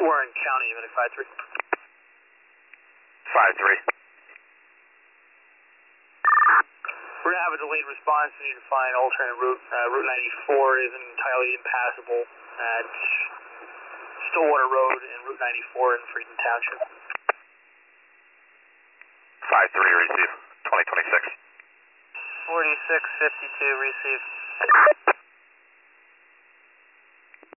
Warren County, Medic 5-3. 5-3. We're going to have a delayed response. We need to find an alternate route. Route 94 isn't entirely impassable at Stillwater Road and Route 94 in Freedom Township. 5-3, receive. 2026. 4652, receive.